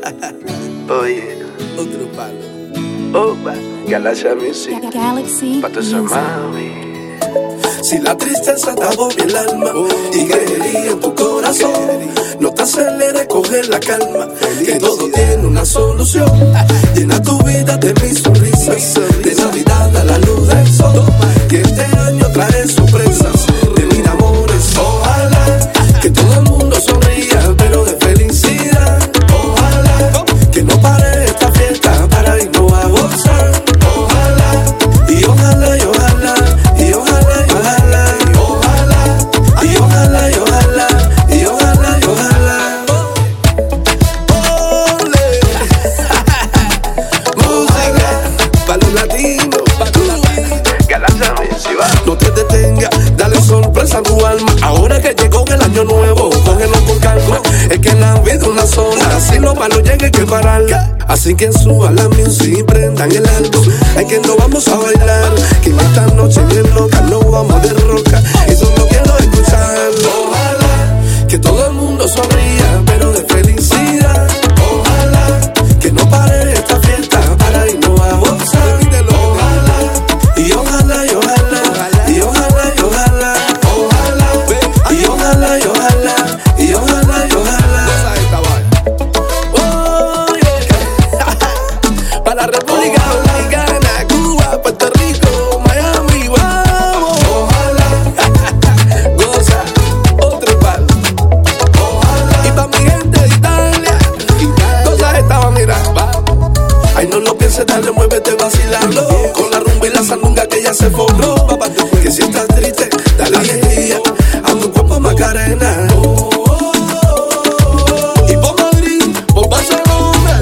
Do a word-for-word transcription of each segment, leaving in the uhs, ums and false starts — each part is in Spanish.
Oye, Otro palo. opa, Galaxia Music, Galaxy pa' tu esa Music. mami. Si la tristeza te agobia el alma y quería en tu corazón, no te aceleres, coge la calma, que todo tiene una solución. Llena tu vida de mis sonrisas, de Navidad a la luz del sol, que este año trae sorpresas de mil amores. Ojalá que todo el mundo sonría, pero de felicidad. Ojalá que no pare esta fiesta para irnos a gozar. Ojalá y ojalá y ojalá y ojalá y ojalá y ojalá y ojalá y ojalá y ojalá y ojalá. Ole, música para los latinos, para los latinos. Galaxia Music, va. No te detengas, dale sorpresa a tu alma. Ahora que llegó el año nuevo, cógelo con calma. Es que la vida es una sola, si lo malo llega hay que pararla. Así que suba la music y prendan el alto. Es que no vamos a bailar, que en esta noche bien loca no vamos de roca. Y solo quiero escuchar. Ojalá que todo el mundo sonría, pero de felicidad. Ojalá que no pare esta fiesta para irnos a gozar. Ojalá y ojalá y ojalá y ojalá y ojalá ojalá y ojalá y ojalá y ojalá y ojalá. Oh, yeah. Para la República Dominicana, Cuba, Puerto Rico, Miami, vamos. Ojalá goza otro palo. Ojalá y pa' mi gente de Italia, cosas estaban, mira, vamos. Ay, no lo pienses, dale, muévete vacilando con la rumba y la sandunga que ya se formó. Que si estás triste, dale alegría a tu cuerpo Macarena. Y por Madrid, por Barcelona,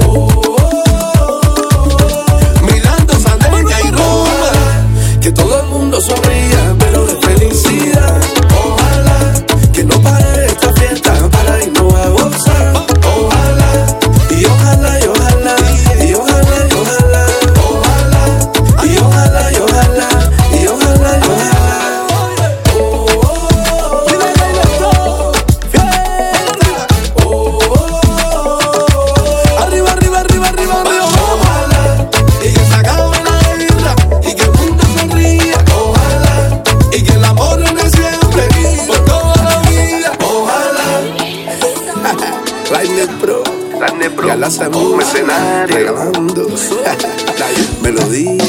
Milán, Sandeña y Roma, que todo el mundo sonría, pero de felicidad. Ojalá que no pare esta fiesta para irnos a gozar. Ojalá y ojalá y ojalá y ojalá y ojalá ojalá y ojalá y ojalá y ojalá y ojalá. Oh, oh, mira el baile todo, fiesta. Oh, oh, oh, arriba, arriba, arriba, arriba, arriba. Ojalá y que se acabe la guerra y que el mundo sonría. Ojalá y que el amor reine siempre por toda la vida. Ojalá. Rainer Pro, Rainer Pro, Galaxia un Music, escenario. regalando melodía.